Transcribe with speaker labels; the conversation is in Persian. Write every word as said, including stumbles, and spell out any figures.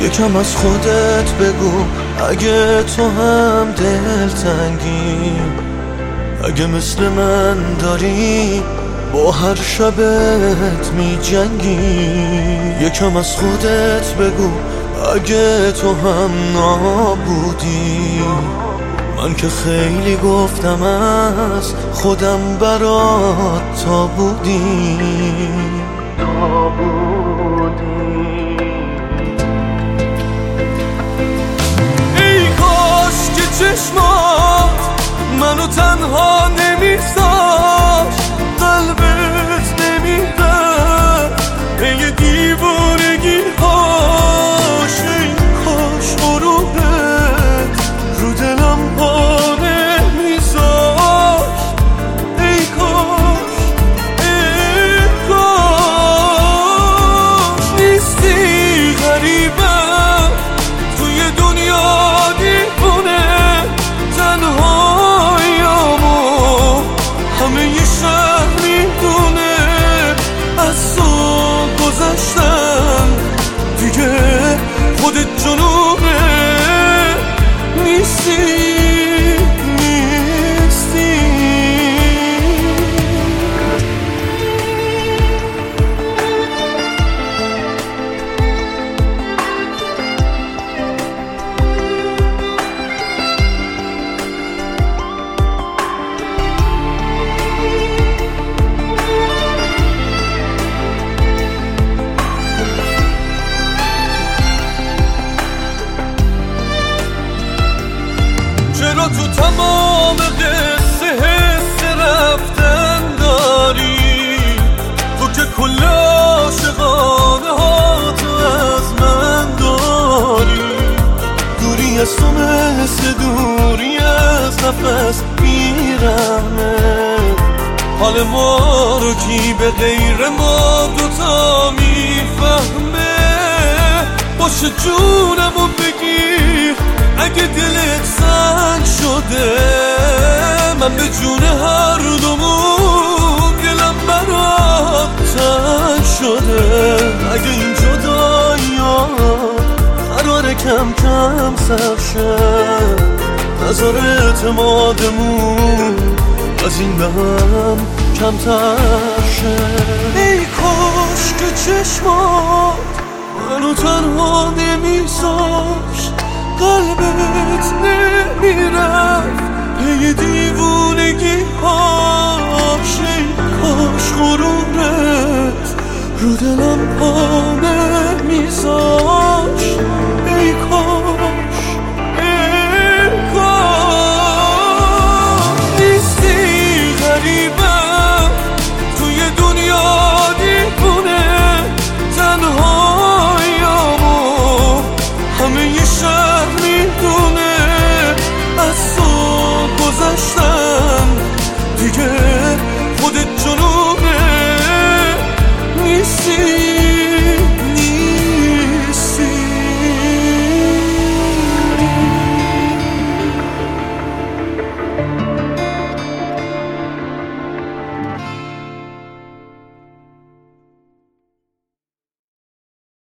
Speaker 1: یکم از خودت بگو اگه تو هم دلتنگی، اگه مثل من داری با هر شبت می جنگی. یکم از خودت بگو اگه تو هم نابودی، من که خیلی گفتم از خودم برات تا بودی تا بودی. ای کاش که چشمات منو تنها نمیذاشت، قلبت نمیرفت پی دیوونگی هاش. ای کاش غروبت رو دلم پا نمیذاشت. ای کاش ای کاش نیستی غریبم توی دنیا دیوونه، تنهاییامو همه ی شهر میدونه. از تو گذشتن دیگه خودت جنونه، نیستی نیستی. چرا تو تمام قصه حس رفتن داری؟ تو که کل عاشقانه ها تو از من داری. دوری از تو مثل دوری از نفس بیرحمه، حال ما رو کی به غیر ما دوتا میفهمه. باشه جونمو بگیر اگه دلت سنگ شده، من به جون هر دومون دلم برات تنگ شده. اگه این جدایی‌ها قراره کم کم سر شه، نظر اعتمادمون از این به هم کمتر شه. ای کاش که چشمات منو تنها نمیذاشت، قلبت نمیرفت پی دیوونگی هاش. ای کاش غرورت رو دلم پا نمیذاشت.